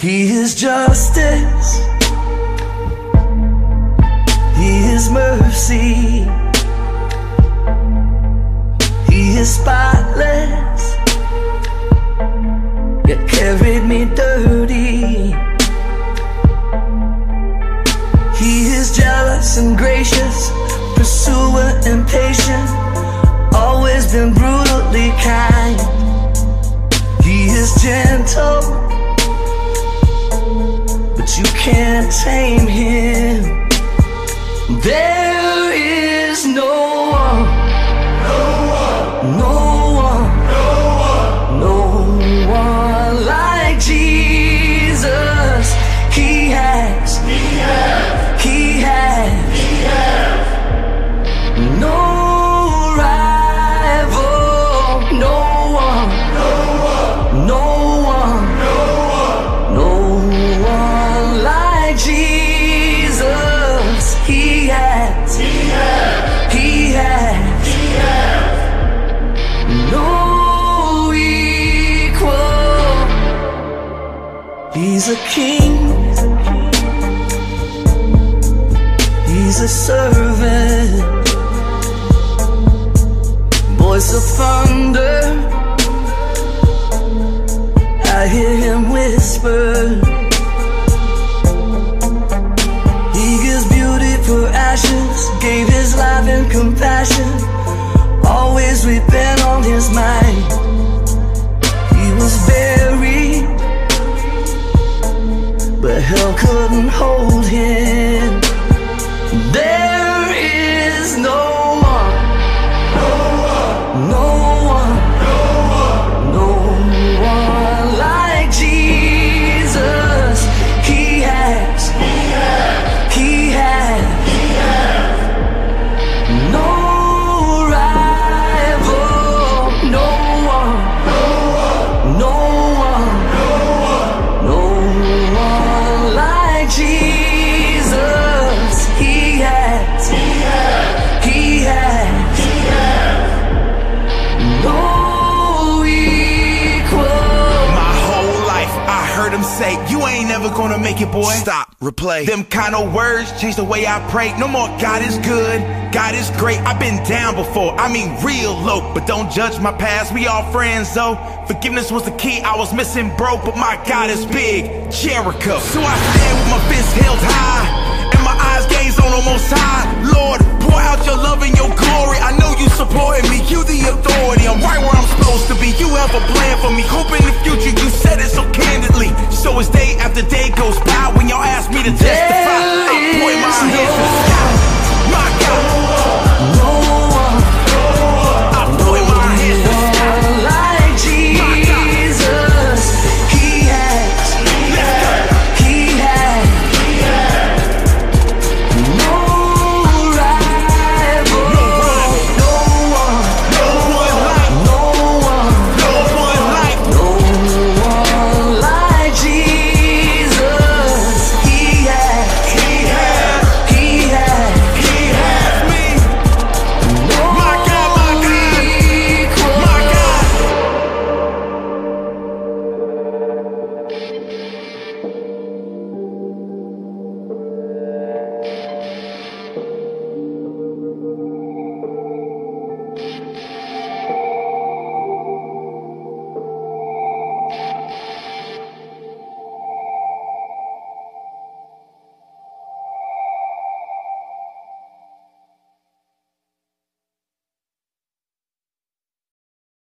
He is justice, He is mercy, He is spotless, yet carried me dirty. He is jealous and gracious, pursuer and patient, always been brutally kind. He is gentle, but you can't tame Him. There is no one, no one, no one like Jesus. He has no rival, no one, no one like Jesus. He has no equal. He's a king, He's a servant, voice of thunder, I hear Him whisper. He gives beauty for ashes, gave His life in compassion, always weeping on His mind. He was buried, but hell couldn't hold Him. There is no one, no one like Jesus. He has no rival, no one like Jesus. He has no equal. My whole life I heard Him say, you ain't never gonna make it, boy. Stop, replay. Them kind of words change the way I pray. No more God is good, God is great. I've been down before, I mean real low, but don't judge my past, we all friends though. Forgiveness was the key, I was missing broke, but my God is big, Jericho. So I stand with my fists held high, and my eyes gaze on the Most High. Lord, pour out your love and your glory. I know you supporting me, you the authority. I'm right where I'm supposed to be, you have a plan for me. Hope in the future, you said it so candidly. So as day after day goes